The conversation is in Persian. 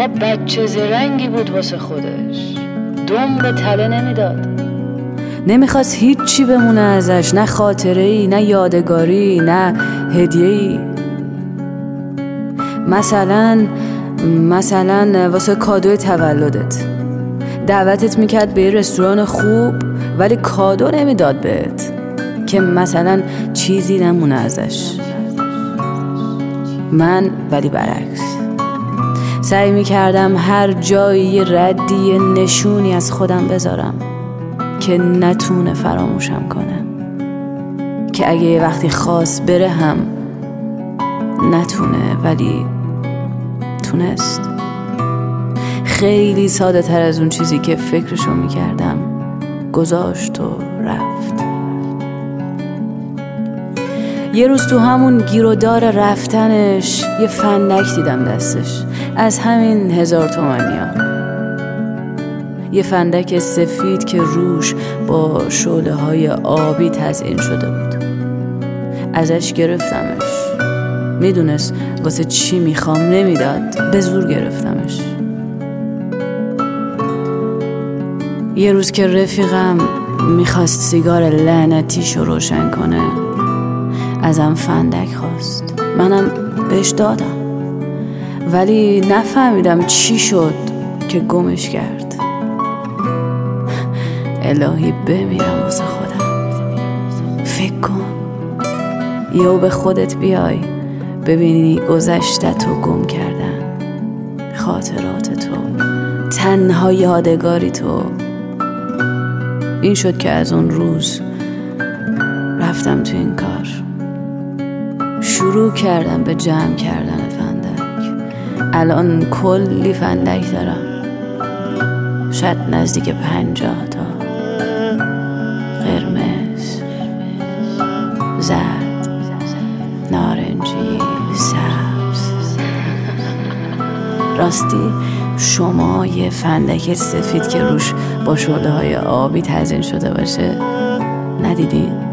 فقط بچه زرنگی بود واسه خودش، دم به تله نمیداد. نمیخواست هیچی بمونه ازش، نه خاطره‌ای، نه یادگاری، نه هدیه‌ای. مثلا واسه کادوی تولدت دعوتت میکرد به یه رستوران خوب، ولی کادو نمیداد بهت که مثلا چیزی نمونه ازش. من ولی برعکس، سعی میکردم هر جایی یه ردی، یه نشونی از خودم بذارم که نتونه فراموشم کنه، که اگه یه وقتی خواست بره هم نتونه، ولی تونست. خیلی ساده تر از اون چیزی که فکرشو میکردم گذاشت و رفت. یه روز تو همون گیرودار رفتنش یه فندک دیدم دستش، از همین 1000 تومانیا. یه فندک سفید که روش با شعله های آبی تزیین شده بود. ازش گرفتمش، میدونست واسه چی میخوام، نمیداد، به زور گرفتمش. یه روز که رفیقم میخواست سیگار لعنتیشو روشن کنه، ازم فندک خواست، منم بهش دادم، ولی نفهمیدم چی شد که گمش کرد. الهی بمیرم واسه خودم. فکر کن یهو به خودت بیای ببینی گذشته‌تو گم کردن، خاطرات تو، تنها یادگاری تو. این شد که از اون روز رفتم تو این کار، شروع کردم به جمع کردن فندک. الان کلی فندک دارم، شاید نزدیک 50 تا، قرمز، زرد، نارنجی، سبز. راستی شما یه فندک سفید که روش با شعله های آبی تزیین شده باشه ندیدین؟